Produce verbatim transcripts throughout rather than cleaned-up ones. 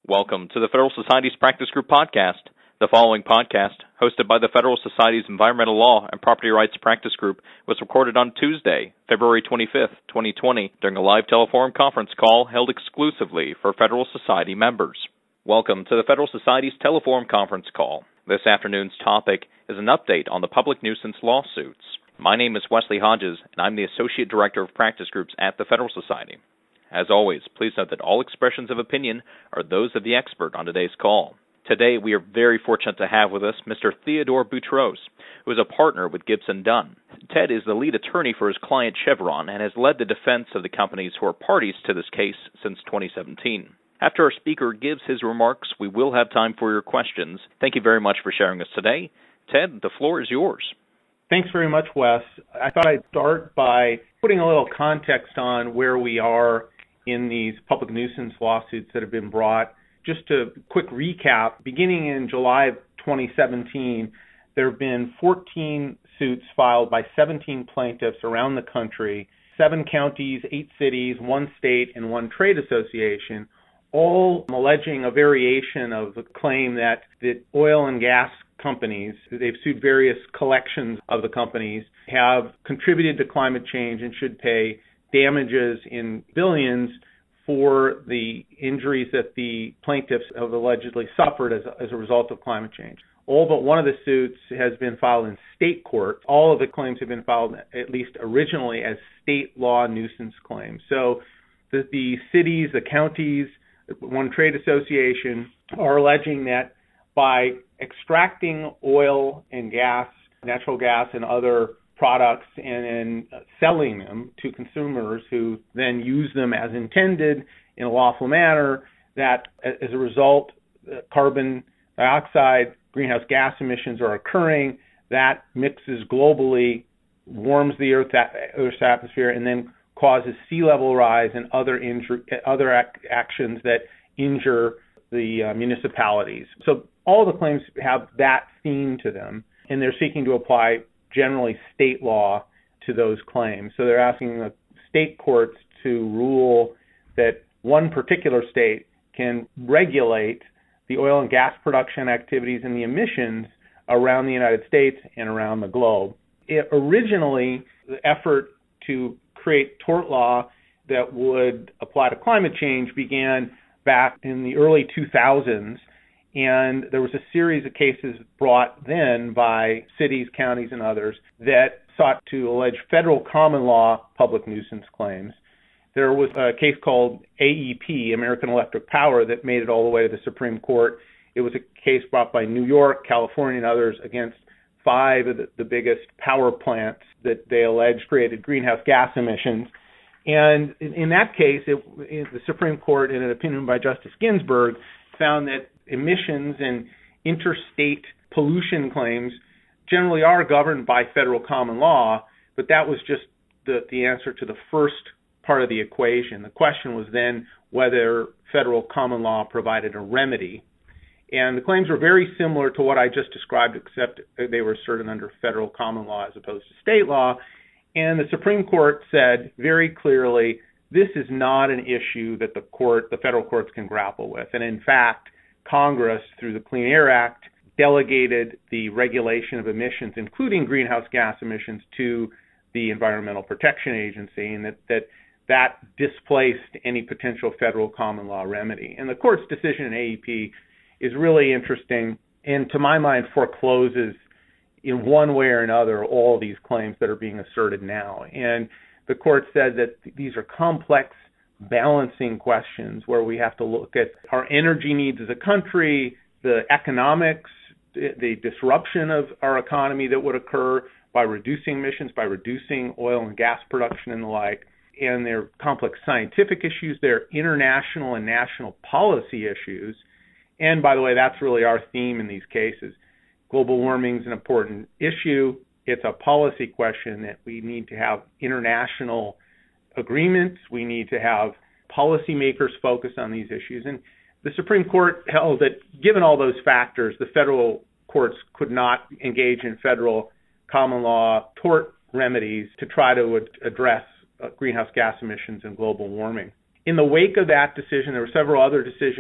Welcome to the Federal Society's Practice Group podcast. The following podcast, hosted by the Federal Society's Environmental Law and Property Rights Practice Group, was recorded on Tuesday, February twenty-fifth, twenty twenty, during a live teleforum conference call held exclusively for Federal Society members. Welcome to the Federal Society's teleforum conference call. This afternoon's topic is an update on the public nuisance lawsuits. My name is Wesley Hodges, and I'm the Associate Director of Practice Groups at the Federal Society. As always, please note that all expressions of opinion are those of the expert on today's call. Today, we are very fortunate to have with us Mister Theodore Boutros, who is a partner with Gibson Dunn. Ted is the lead attorney for his client Chevron and has led the defense of the companies who are parties to this case since twenty seventeen. After our speaker gives his remarks, we will have time for your questions. Thank you very much for sharing us today. Ted, the floor is yours. Thanks very much, Wes. I thought I'd start by putting a little context on where we are in these public nuisance lawsuits that have been brought. Just a quick recap, beginning in July of twenty seventeen, there have been fourteen suits filed by seventeen plaintiffs around the country, seven counties, eight cities, one state, and one trade association, all alleging a variation of the claim that the oil and gas companies, they've sued various collections of the companies, have contributed to climate change and should pay damages in billions for the injuries that the plaintiffs have allegedly suffered as a, as a result of climate change. All but one of the suits has been filed in state court. All of the claims have been filed, at least originally, as state law nuisance claims. So the, the cities, the counties, one trade association are alleging that by extracting oil and gas, natural gas and other products and then selling them to consumers who then use them as intended in a lawful manner, that as a result, carbon dioxide, greenhouse gas emissions are occurring, that mixes globally, warms the Earth, Earth's atmosphere, and then causes sea level rise and other injury, other ac- actions that injure the uh, municipalities. So all the claims have that theme to them, and they're seeking to apply generally state law to those claims. So they're asking the state courts to rule that one particular state can regulate the oil and gas production activities and the emissions around the United States and around the globe. It, originally, the effort to create tort law that would apply to climate change began back in the early two thousands, and there was a series of cases brought then by cities, counties, and others that sought to allege federal common law public nuisance claims. There was a case called A E P, American Electric Power, that made it all the way to the Supreme Court. It was a case brought by New York, California, and others against five of the, the biggest power plants that they alleged created greenhouse gas emissions. And in, in that case, it, it, the Supreme Court, in an opinion by Justice Ginsburg, found that emissions and interstate pollution claims generally are governed by federal common law, but that was just the, the answer to the first part of the equation. The question was then whether federal common law provided a remedy. And the claims were very similar to what I just described, except they were asserted under federal common law as opposed to state law. And the Supreme Court said very clearly, this is not an issue that the court, the federal courts can grapple with. And in fact, Congress, through the Clean Air Act, delegated the regulation of emissions, including greenhouse gas emissions, to the Environmental Protection Agency, and that that, that displaced any potential federal common law remedy. And the court's decision in A E P is really interesting, and to my mind forecloses in one way or another all these claims that are being asserted now. And the court said that these are complex balancing questions where we have to look at our energy needs as a country, the economics, the disruption of our economy that would occur by reducing emissions, by reducing oil and gas production and the like. And they're complex scientific issues. They're international and national policy issues. And by the way, that's really our theme in these cases. Global warming is an important issue. It's a policy question that we need to have international agreements. We need to have policymakers focus on these issues. And the Supreme Court held that given all those factors, the federal courts could not engage in federal common law tort remedies to try to ad- address uh, greenhouse gas emissions and global warming. In the wake of that decision, there were several other decisions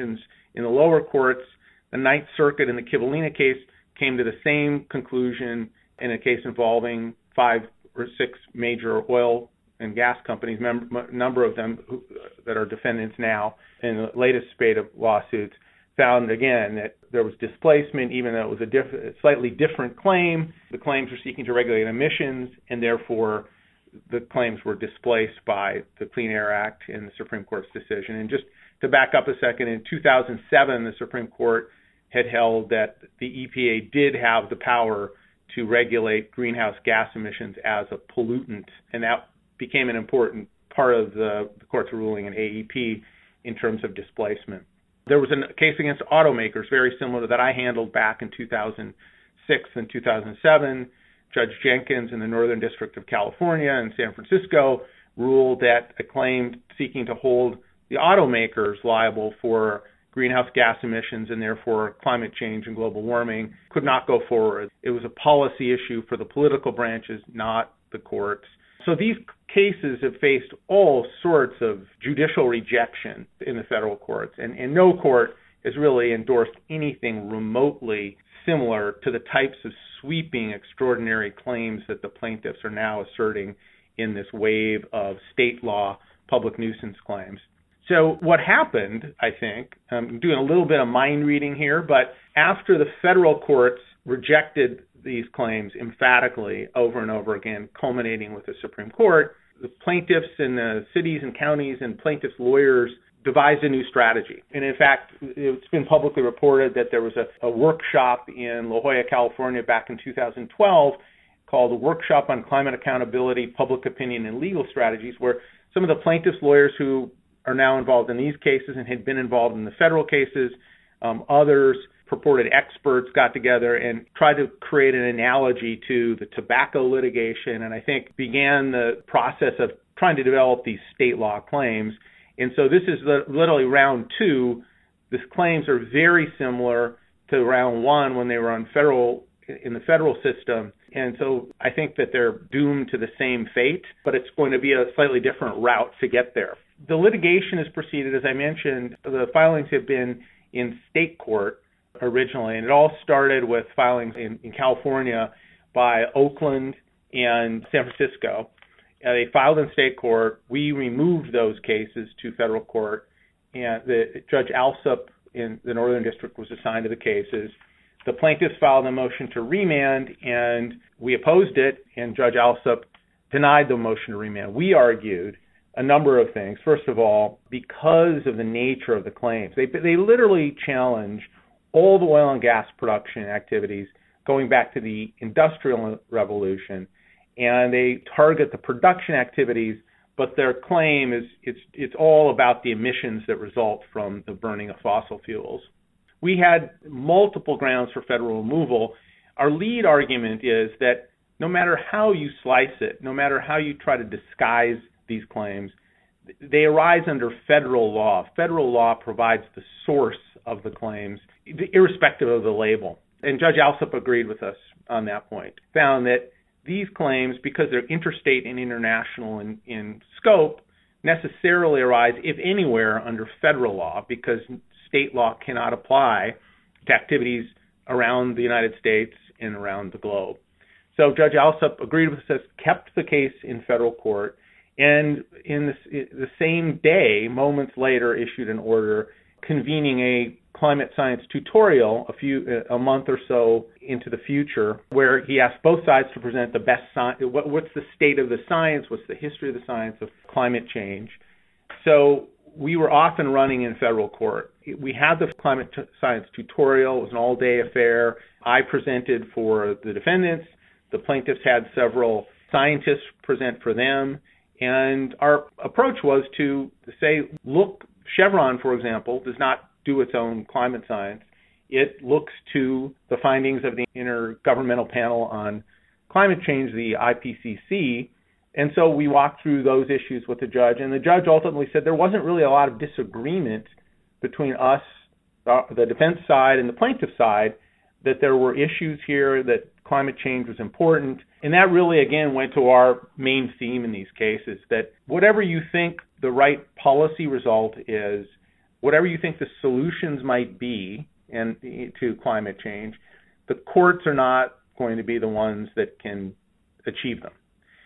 In the lower courts, the Ninth Circuit in the Kivalina case came to the same conclusion in a case involving five or six major oil and gas companies, a number of them who, that are defendants now in the latest spate of lawsuits, found again that there was displacement, even though it was a diff- slightly different claim. The claims were seeking to regulate emissions, and therefore the claims were displaced by the Clean Air Act and the Supreme Court's decision. And just to back up a second, in two thousand seven, the Supreme Court had held that the E P A did have the power to regulate greenhouse gas emissions as a pollutant, and that became an important part of the, the court's ruling in A E P in terms of displacement. There was a case against automakers very similar to that I handled back in two thousand six and two thousand seven. Judge Jenkins in the Northern District of California in San Francisco ruled that a claim seeking to hold the automakers liable for greenhouse gas emissions and therefore climate change and global warming could not go forward. It was a policy issue for the political branches, not the courts. So these cases have faced all sorts of judicial rejection in the federal courts, and, and no court has really endorsed anything remotely similar to the types of sweeping, extraordinary claims that the plaintiffs are now asserting in this wave of state law public nuisance claims. So what happened, I think, I'm doing a little bit of mind reading here, but after the federal courts rejected these claims emphatically over and over again, culminating with the Supreme Court, the plaintiffs and the cities and counties and plaintiffs' lawyers devised a new strategy. And in fact, it's been publicly reported that there was a, a workshop in La Jolla, California back in two thousand twelve called the Workshop on Climate Accountability, Public Opinion, and Legal Strategies, where some of the plaintiffs' lawyers who are now involved in these cases and had been involved in the federal cases, um, others, purported experts got together and tried to create an analogy to the tobacco litigation, and I think began the process of trying to develop these state law claims. And so this is literally round two. These claims are very similar to round one when they were on federal in the federal system. And so I think that they're doomed to the same fate, but it's going to be a slightly different route to get there. The litigation has proceeded, as I mentioned, the filings have been in state court originally, and it all started with filings in, in California by Oakland and San Francisco. Uh, they filed in state court. We removed those cases to federal court, and the Judge Alsup in the Northern District was assigned to the cases. The plaintiffs filed a motion to remand, and we opposed it, and Judge Alsup denied the motion to remand. We argued a number of things. First of all, because of the nature of the claims, they they literally challenge all the oil and gas production activities going back to the Industrial Revolution, and they target the production activities, but their claim is it's it's all about the emissions that result from the burning of fossil fuels. We had multiple grounds for federal removal. Our lead argument is that no matter how you slice it, no matter how you try to disguise these claims, they arise under federal law. Federal law provides the source of the claims, irrespective of the label. And Judge Alsup agreed with us on that point, found that these claims, because they're interstate and international in, in scope, necessarily arise, if anywhere, under federal law, because state law cannot apply to activities around the United States and around the globe. So Judge Alsup agreed with us, kept the case in federal court, and in the, the same day, moments later, issued an order convening a climate science tutorial a few a month or so into the future, where he asked both sides to present the best science. What, what's the state of the science? What's the history of the science of climate change? So we were off and running in federal court. We had the climate t- science tutorial. It was an all-day affair. I presented for the defendants. The plaintiffs had several scientists present for them. And our approach was to say, look, Chevron, for example, does not do its own climate science. It looks to the findings of the Intergovernmental Panel on Climate Change, the I P C C. And so we walked through those issues with the judge, and the judge ultimately said there wasn't really a lot of disagreement between us, the defense side, and the plaintiff side, that there were issues here, that climate change was important. And that really, again, went to our main theme in these cases, that whatever you think the right policy result is, whatever you think the solutions might be and to climate change, the courts are not going to be the ones that can achieve them.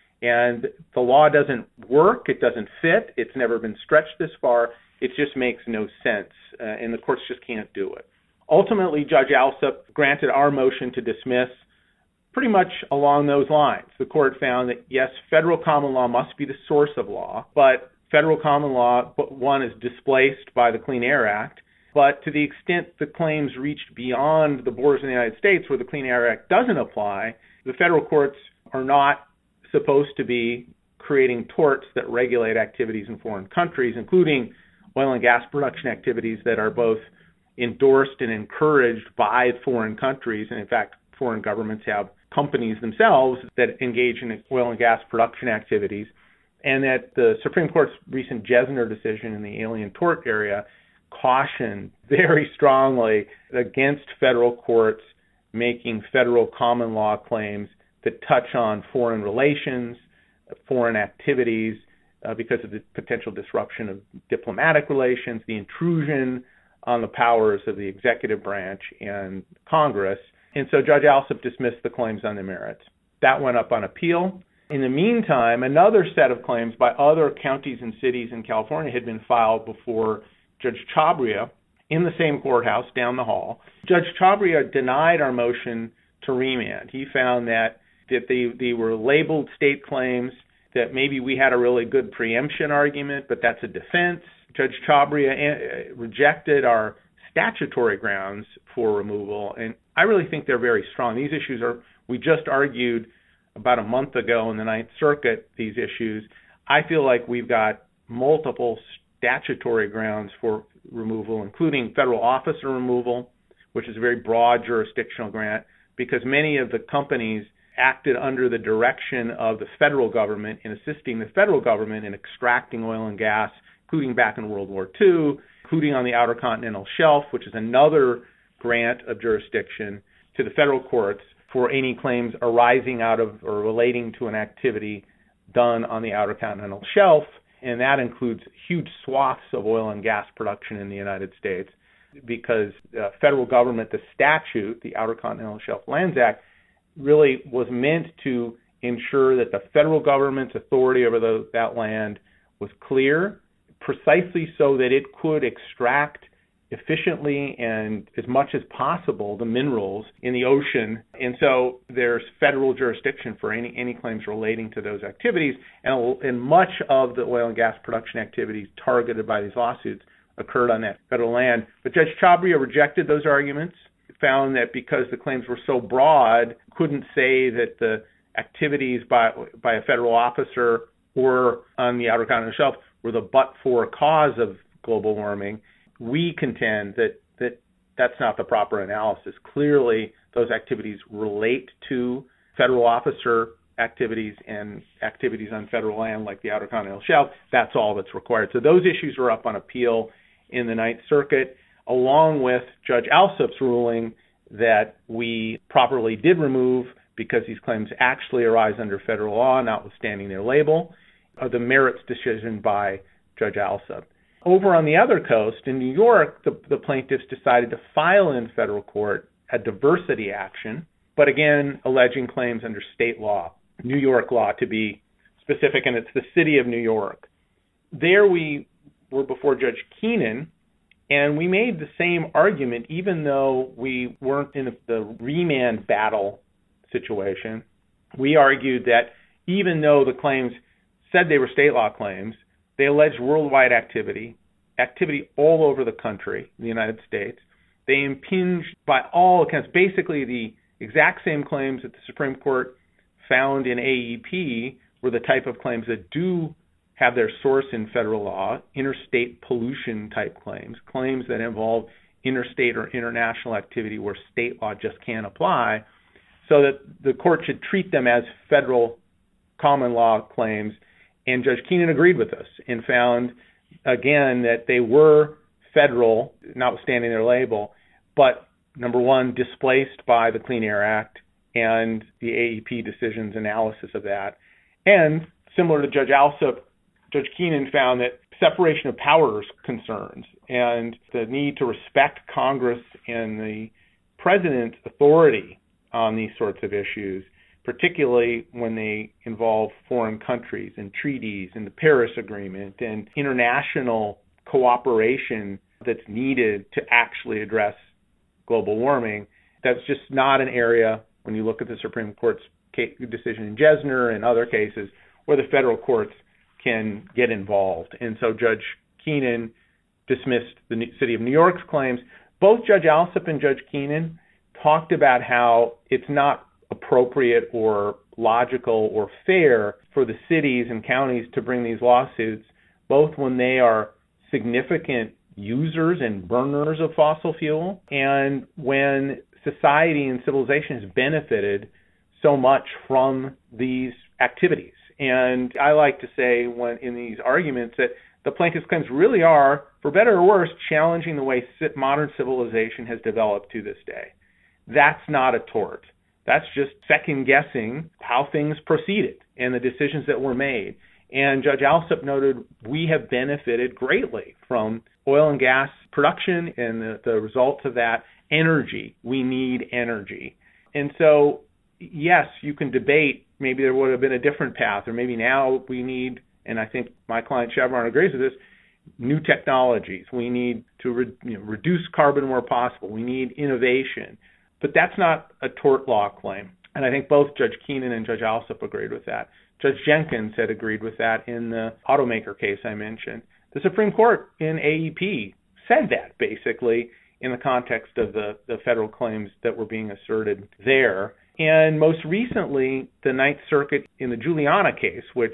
And the law doesn't work, it doesn't fit, it's never been stretched this far, it just makes no sense, uh, and the courts just can't do it. Ultimately, Judge Alsup granted our motion to dismiss pretty much along those lines. The court found that, yes, federal common law must be the source of law, but federal common law, one, is displaced by the Clean Air Act, but to the extent the claims reached beyond the borders of the United States where the Clean Air Act doesn't apply, the federal courts are not supposed to be creating torts that regulate activities in foreign countries, including oil and gas production activities that are both endorsed and encouraged by foreign countries. And in fact, foreign governments have companies themselves that engage in oil and gas production activities. And that the Supreme Court's recent Jesner decision in the alien tort area cautioned very strongly against federal courts making federal common law claims that touch on foreign relations, foreign activities, uh, because of the potential disruption of diplomatic relations, the intrusion on the powers of the executive branch and Congress. And so Judge Alsup dismissed the claims on the merits. That went up on appeal. In the meantime, another set of claims by other counties and cities in California had been filed before Judge Chabria in the same courthouse down the hall. Judge Chabria denied our motion to remand. He found that, that they, they were labeled state claims, that maybe we had a really good preemption argument, but that's a defense. Judge Chabria rejected our statutory grounds for removal, and I really think they're very strong. These issues are, we just argued about a month ago in the Ninth Circuit, these issues. I feel like we've got multiple statutory grounds for removal, including federal officer removal, which is a very broad jurisdictional grant, because many of the companies acted under the direction of the federal government in assisting the federal government in extracting oil and gas, including back in World War Two, including on the Outer Continental Shelf, which is another grant of jurisdiction to the federal courts for any claims arising out of or relating to an activity done on the Outer Continental Shelf, and that includes huge swaths of oil and gas production in the United States, because the federal government, the statute, the Outer Continental Shelf Lands Act, really was meant to ensure that the federal government's authority over the, that land was clear, precisely so that it could extract efficiently and as much as possible the minerals in the ocean. And so there's federal jurisdiction for any, any claims relating to those activities, and, and much of the oil and gas production activities targeted by these lawsuits occurred on that federal land. But Judge Chabria rejected those arguments, found that because the claims were so broad, couldn't say that the activities by by a federal officer or on the Outer Continental Shelf were the but-for cause of global warming. We contend that, that that's not the proper analysis. Clearly, those activities relate to federal officer activities and activities on federal land like the Outer Continental Shelf. That's all that's required. So those issues are up on appeal in the Ninth Circuit, along with Judge Alsup's ruling that we properly did remove because these claims actually arise under federal law, notwithstanding their label, uh, the merits decision by Judge Alsup. Over on the other coast, in New York, the, the plaintiffs decided to file in federal court a diversity action, but again, alleging claims under state law, New York law to be specific, and it's the city of New York. There we were before Judge Keenan, and we made the same argument, even though we weren't in the remand battle situation. We argued that even though the claims said they were state law claims, they alleged worldwide activity, activity all over the country, the United States. They impinged, by all accounts, basically the exact same claims that the Supreme Court found in A E P were the type of claims that do have their source in federal law, interstate pollution type claims, claims that involve interstate or international activity where state law just can't apply, so that the court should treat them as federal common law claims. And Judge Keenan agreed with us and found, again, that they were federal, notwithstanding their label, but, number one, displaced by the Clean Air Act and the A E P decision's analysis of that. And, similar to Judge Alsup, Judge Keenan found that separation of powers concerns and the need to respect Congress and the president's authority on these sorts of issues, particularly when they involve foreign countries and treaties and the Paris Agreement and international cooperation that's needed to actually address global warming. That's just not an area, when you look at the Supreme Court's decision in Jesner and other cases, where the federal courts can get involved. And so Judge Keenan dismissed the City of New York's claims. Both Judge Alsup and Judge Keenan talked about how it's not appropriate or logical or fair for the cities and counties to bring these lawsuits, both when they are significant users and burners of fossil fuel and when society and civilization has benefited so much from these activities. And I like to say when in these arguments that the plaintiff's claims really are, for better or worse, challenging the way modern civilization has developed to this day. That's not a tort. That's just second-guessing how things proceeded and the decisions that were made. And Judge Alsup noted we have benefited greatly from oil and gas production and the, the results of that. Energy. We need energy. And so, yes, you can debate maybe there would have been a different path, or maybe now we need, and I think my client Chevron agrees with this, new technologies. We need to re, you know, reduce carbon where possible. We need innovation. But that's not a tort law claim. And I think both Judge Keenan and Judge Alsup agreed with that. Judge Jenkins had agreed with that in the automaker case I mentioned. The Supreme Court in A E P said that, basically, in the context of the, the federal claims that were being asserted there. And most recently, the Ninth Circuit in the Juliana case, which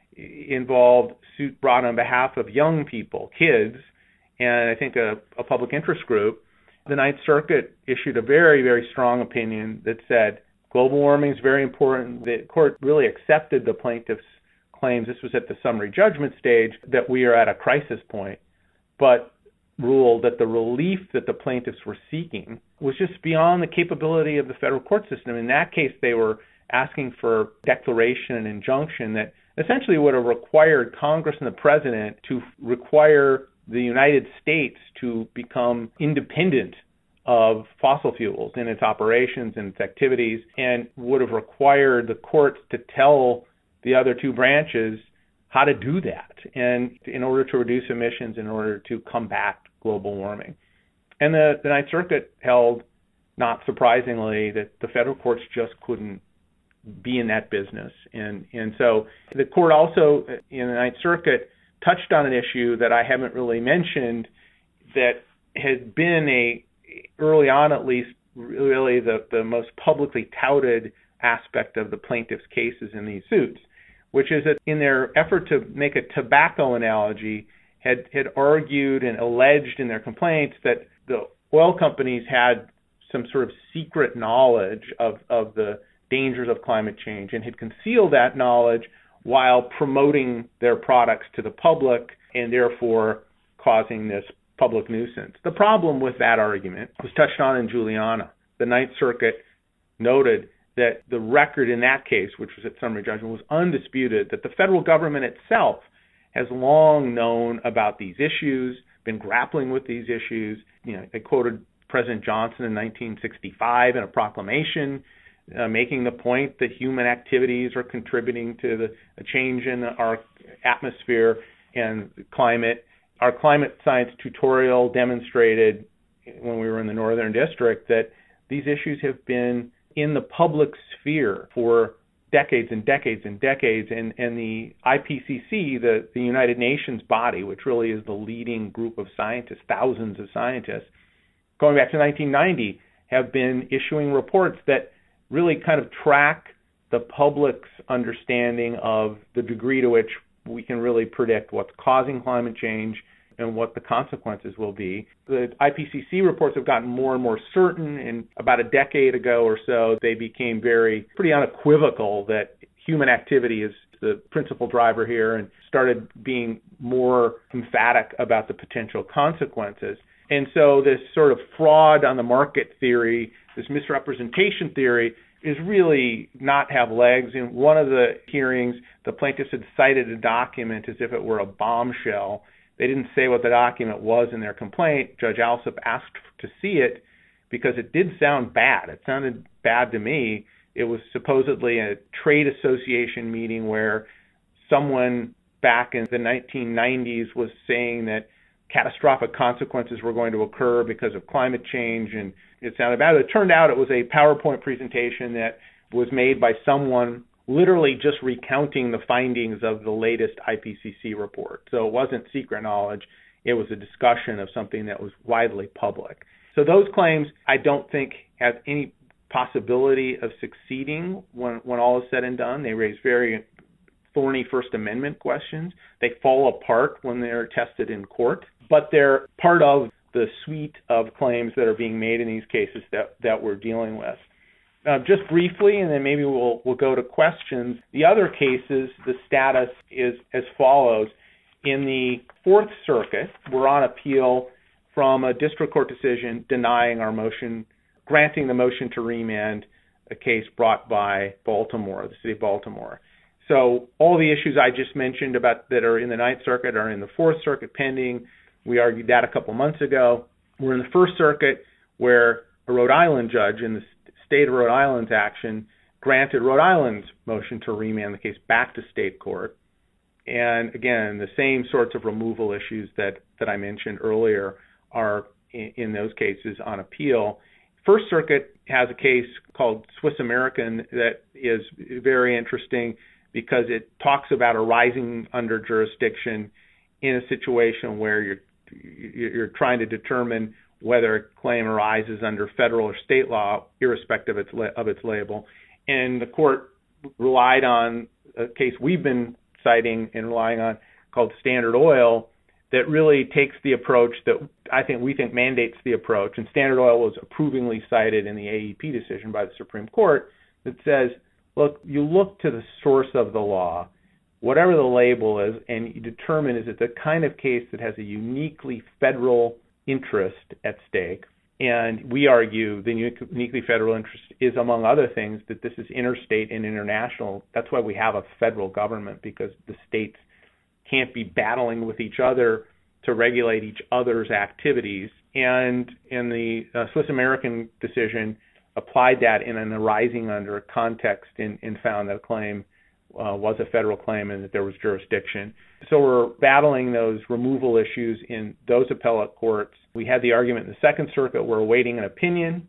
involved suit brought on behalf of young people, kids, and I think a, a public interest group, the Ninth Circuit issued a very, very strong opinion that said global warming is very important. The court really accepted the plaintiff's claims. This was at the summary judgment stage, that we are at a crisis point, but ruled that the relief that the plaintiffs were seeking was just beyond the capability of the federal court system. In that case, they were asking for declaration and injunction that essentially would have required Congress and the president to require the United States to become independent of fossil fuels in its operations and its activities, and would have required the courts to tell the other two branches how to do that, and in order to reduce emissions, in order to combat global warming. And the, the Ninth Circuit held, not surprisingly, that the federal courts just couldn't be in that business. And, and so the court also, in the Ninth Circuit, touched on an issue that I haven't really mentioned that had been a, early on at least, really the, the most publicly touted aspect of the plaintiff's cases in these suits, which is that in their effort to make a tobacco analogy, had, had argued and alleged in their complaints that the oil companies had some sort of secret knowledge of, of the dangers of climate change and had concealed that knowledge while promoting their products to the public and therefore causing this public nuisance. The problem with that argument was touched on in Juliana. The Ninth Circuit noted that the record in that case, which was at summary judgment, was undisputed, that the federal government itself has long known about these issues, been grappling with these issues. You know, they quoted President Johnson in nineteen sixty-five in a proclamation uh, making the point that human activities are contributing to the a change in our atmosphere and climate. Our climate science tutorial demonstrated when we were in the Northern District that these issues have been in the public sphere for decades and decades and decades, and, and the I P C C, the, the United Nations body, which really is the leading group of scientists, thousands of scientists, going back to nineteen ninety, have been issuing reports that really kind of track the public's understanding of the degree to which we can really predict what's causing climate change and what the consequences will be. The I P C C reports have gotten more and more certain, and about a decade ago or so, they became very, pretty unequivocal that human activity is the principal driver here and started being more emphatic about the potential consequences. And so this sort of fraud on the market theory, this misrepresentation theory, is really not have legs. In one of the hearings, the plaintiffs had cited a document as if it were a bombshell. They didn't say what the document was in their complaint. Judge Alsup asked to see it because it did sound bad. It sounded bad to me. It was supposedly a trade association meeting where someone back in the nineteen nineties was saying that catastrophic consequences were going to occur because of climate change, and it sounded bad. It turned out it was a PowerPoint presentation that was made by someone literally just recounting the findings of the latest I P C C report. So it wasn't secret knowledge. It was a discussion of something that was widely public. So those claims, I don't think, have any possibility of succeeding when, when all is said and done. They raise very thorny First Amendment questions. They fall apart when they're tested in court, but they're part of the suite of claims that are being made in these cases that, that we're dealing with. Uh, just briefly, and then maybe we'll we'll go to questions. The other cases, the status is as follows. In the Fourth Circuit, we're on appeal from a district court decision denying our motion, granting the motion to remand a case brought by Baltimore, the city of Baltimore. So all the issues I just mentioned about that are in the Ninth Circuit are in the Fourth Circuit pending. We argued that a couple months ago. We're in the First Circuit, where a Rhode Island judge in the state of Rhode Island's action granted Rhode Island's motion to remand the case back to state court. And again, the same sorts of removal issues that, that I mentioned earlier are in, in those cases on appeal. First Circuit has a case called Swiss American that is very interesting because it talks about arising under jurisdiction in a situation where you're you're trying to determine whether a claim arises under federal or state law, irrespective of its, of its label. And the court relied on a case we've been citing and relying on called Standard Oil that really takes the approach that I think we think mandates the approach. And Standard Oil was approvingly cited in the A E P decision by the Supreme Court that says, look, you look to the source of the law, whatever the label is, and you determine is it the kind of case that has a uniquely federal interest at stake. And we argue the uniquely federal interest is, among other things, that this is interstate and international. That's why we have a federal government, because the states can't be battling with each other to regulate each other's activities. And in the uh, Swiss American decision, applied that in an arising under context and, and found that a claim uh, was a federal claim and that there was jurisdiction. So we're battling those removal issues in those appellate courts. We had the argument in the Second Circuit. We're awaiting an opinion.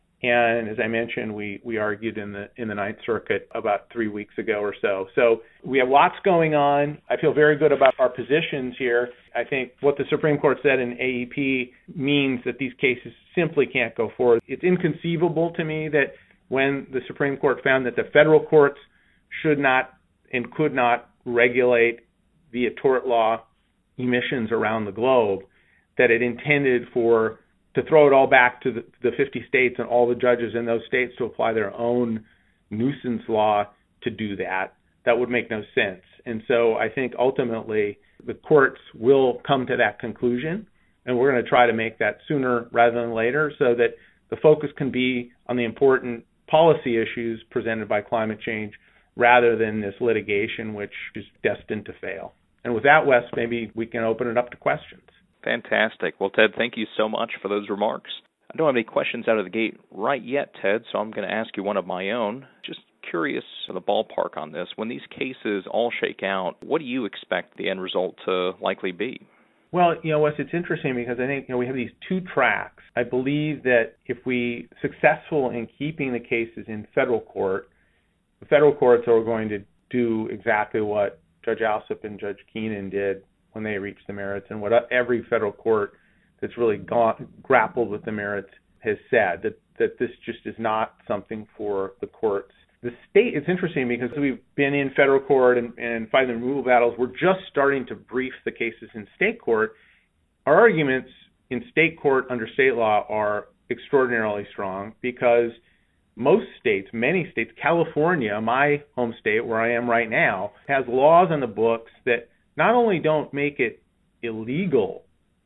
And as I mentioned, we, we argued in the in the Ninth Circuit about three weeks ago or so. So we have lots going on. I feel very good about our positions here. I think what the Supreme Court said in A E P means that these cases simply can't go forward. It's inconceivable to me that when the Supreme Court found that the federal courts should not and could not regulate via tort law emissions around the globe, that it intended for to throw it all back to the, the fifty states and all the judges in those states to apply their own nuisance law to do that. That would make no sense. And so I think ultimately the courts will come to that conclusion, and we're going to try to make that sooner rather than later so that the focus can be on the important policy issues presented by climate change rather than this litigation, which is destined to fail. And with that, Wes, maybe we can open it up to questions. Fantastic. Well, Ted, thank you so much for those remarks. I don't have any questions out of the gate right yet, Ted, so I'm going to ask you one of my own. Just curious of the ballpark on this. When these cases all shake out, what do you expect the end result to likely be? Well, you know, Wes, it's interesting because I think, you know, we have these two tracks. I believe that if we successful in keeping the cases in federal court, the federal courts are going to do exactly what Judge Alsup and Judge Keenan did when they reached the merits, and what every federal court that's really gone, grappled with the merits has said, that, that this just is not something for the courts. The state, it's interesting because we've been in federal court and, and fighting the removal battles. We're just starting to brief the cases in state court. Our arguments in state court under state law are extraordinarily strong because most states, many states, California, my home state where I am right now, has laws on the books that not only don't make it illegal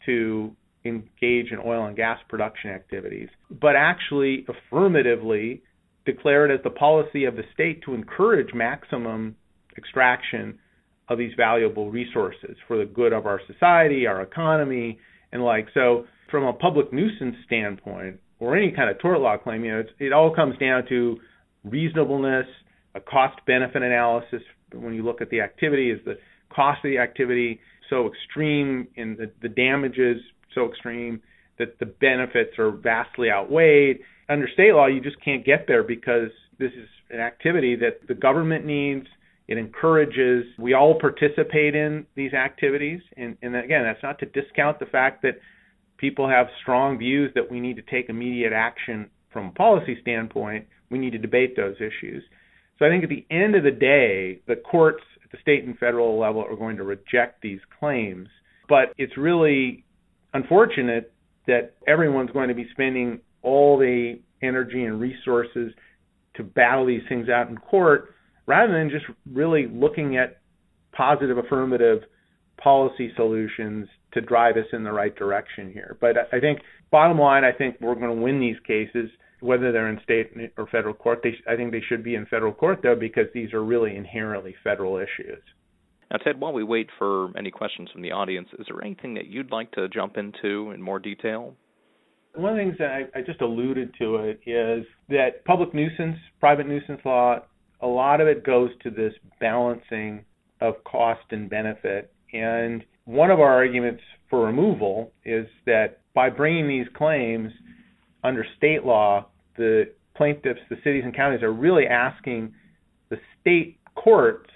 to engage in oil and gas production activities, but actually affirmatively declare it as the policy of the state to encourage maximum extraction of these valuable resources for the good of our society, our economy, and like. So from a public nuisance standpoint, or any kind of tort law claim, you know, it's, it all comes down to reasonableness, a cost-benefit analysis. When you look at the activity, is the cost of the activity so extreme and the, the damages so extreme that the benefits are vastly outweighed. Under state law, you just can't get there because this is an activity that the government needs. It encourages. We all participate in these activities. And, and again, that's not to discount the fact that people have strong views that we need to take immediate action from a policy standpoint. We need to debate those issues. So I think at the end of the day, the courts at the state and federal level are going to reject these claims. But it's really unfortunate that everyone's going to be spending all the energy and resources to battle these things out in court rather than just really looking at positive, affirmative policy solutions to drive us in the right direction here. But I think, bottom line, I think we're going to win these cases, whether they're in state or federal court. They, I think they should be in federal court, though, because these are really inherently federal issues. Now, Ted, while we wait for any questions from the audience, is there anything that you'd like to jump into in more detail? One of the things that I, I just alluded to it is that public nuisance, private nuisance law, a lot of it goes to this balancing of cost and benefit. And one of our arguments for removal is that by bringing these claims under state law, the plaintiffs, the cities and counties, are really asking the state courts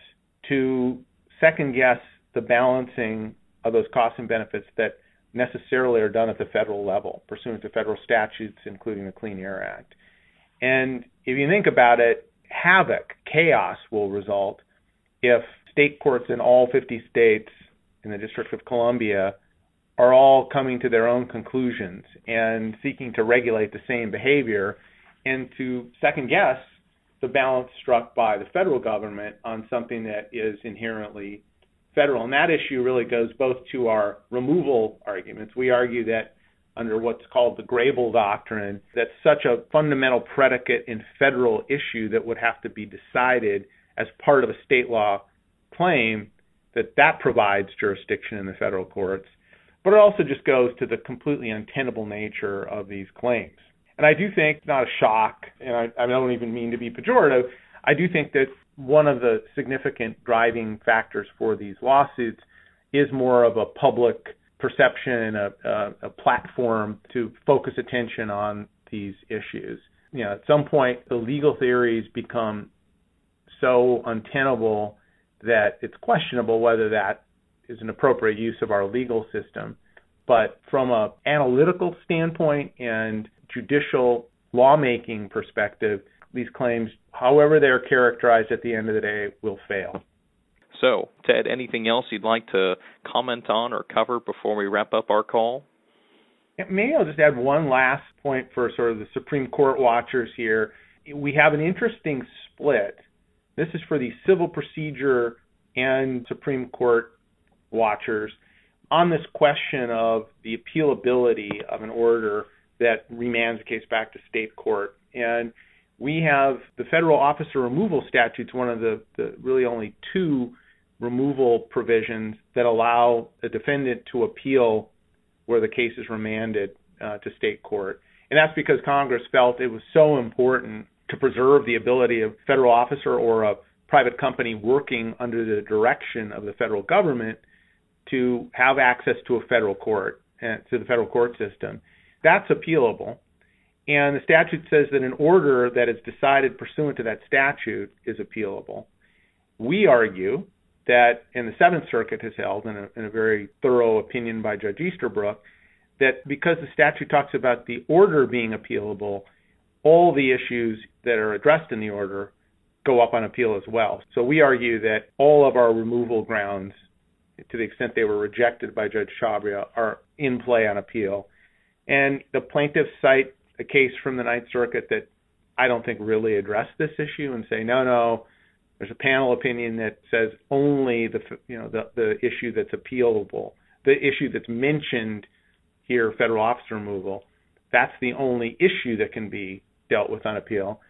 to second-guess the balancing of those costs and benefits that necessarily are done at the federal level, pursuant to federal statutes, including the Clean Air Act. And if you think about it, havoc, chaos will result if state courts in all fifty states in the District of Columbia are all coming to their own conclusions and seeking to regulate the same behavior and to second-guess the balance struck by the federal government on something that is inherently federal. And that issue really goes both to our removal arguments. We argue that under what's called the Grable Doctrine, that's such a fundamental predicate in federal issue that would have to be decided as part of a state law claim, that that provides jurisdiction in the federal courts. But it also just goes to the completely untenable nature of these claims. And I do think, not a shock, and I, I don't even mean to be pejorative, I do think that one of the significant driving factors for these lawsuits is more of a public perception, a, a, a platform to focus attention on these issues. You know, at some point, the legal theories become so untenable that it's questionable whether that is an appropriate use of our legal system. But from an analytical standpoint and judicial lawmaking perspective, these claims, however they're characterized at the end of the day, will fail. So, Ted, anything else you'd like to comment on or cover before we wrap up our call? Maybe I'll just add one last point for sort of the Supreme Court watchers here. We have an interesting split. This is for the civil procedure and Supreme Court watchers on this question of the appealability of an order that remands a case back to state court. And we have the federal officer removal statutes, one of the, the really only two removal provisions that allow a defendant to appeal where the case is remanded uh, to state court. And that's because Congress felt it was so important to preserve the ability of a federal officer or a private company working under the direction of the federal government to have access to a federal court, uh, to the federal court system. That's appealable. And the statute says that an order that is decided pursuant to that statute is appealable. We argue that, and the Seventh Circuit has held in a, in a very thorough opinion by Judge Easterbrook, that because the statute talks about the order being appealable, all the issues that are addressed in the order go up on appeal as well. So we argue that all of our removal grounds, to the extent they were rejected by Judge Chabria, are in play on appeal. And the plaintiffs cite a case from the Ninth Circuit that I don't think really addressed this issue and say, no, no, there's a panel opinion that says only the you know the, the issue that's appealable, the issue that's mentioned here, federal officer removal, that's the only issue that can be dealt with on appeal.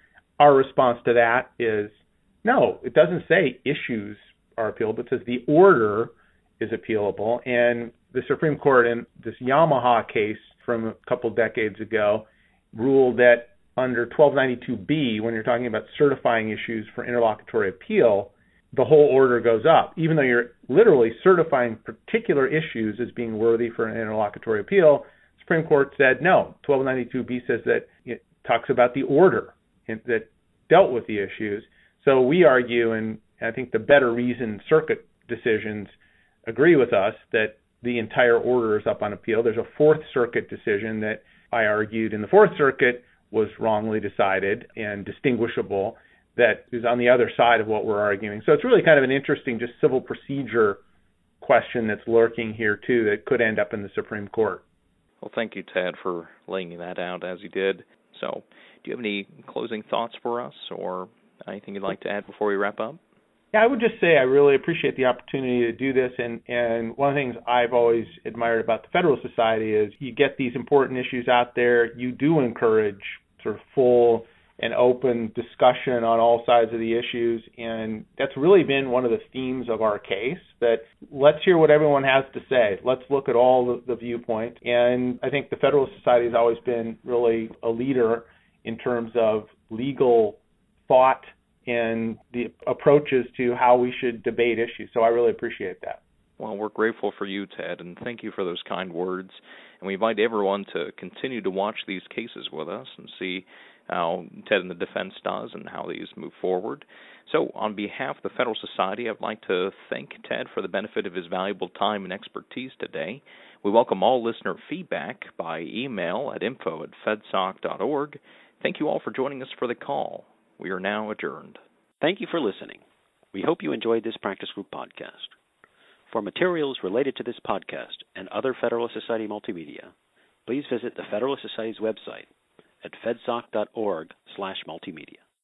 our response to that is, no, it doesn't say issues are appealable. It says the order is appealable. And the Supreme Court in this Yamaha case from a couple decades ago ruled that under twelve ninety-two B, when you're talking about certifying issues for interlocutory appeal, the whole order goes up. Even though you're literally certifying particular issues as being worthy for an interlocutory appeal, the Supreme Court said no. twelve ninety-two B says that it talks about the order that dealt with the issues. So we argue, and I think the better reasoned circuit decisions agree with us, that the entire order is up on appeal. There's a Fourth Circuit decision that I argued in the Fourth Circuit was wrongly decided and distinguishable, that is on the other side of what we're arguing. So it's really kind of an interesting just civil procedure question that's lurking here too that could end up in the Supreme Court. Well, thank you, Ted, for laying that out as you did. So do you have any closing thoughts for us or anything you'd like to add before we wrap up? Yeah, I would just say I really appreciate the opportunity to do this, and, and one of the things I've always admired about the Federalist Society is you get these important issues out there, you do encourage sort of full and open discussion on all sides of the issues, and that's really been one of the themes of our case, that let's hear what everyone has to say. Let's look at all the, the viewpoints, and I think the Federalist Society has always been really a leader in terms of legal thought and the approaches to how we should debate issues. So I really appreciate that. Well, we're grateful for you, Ted, and thank you for those kind words. And we invite everyone to continue to watch these cases with us and see how Ted and the defense does and how these move forward. So on behalf of the Federal Society, I'd like to thank Ted for the benefit of his valuable time and expertise today. We welcome all listener feedback by email at info at fedsoc dot org. Thank you all for joining us for the call. We are now adjourned. Thank you for listening. We hope you enjoyed this practice group podcast. For materials related to this podcast and other Federalist Society multimedia, please visit the Federalist Society's website at fedsoc dot org slash multimedia.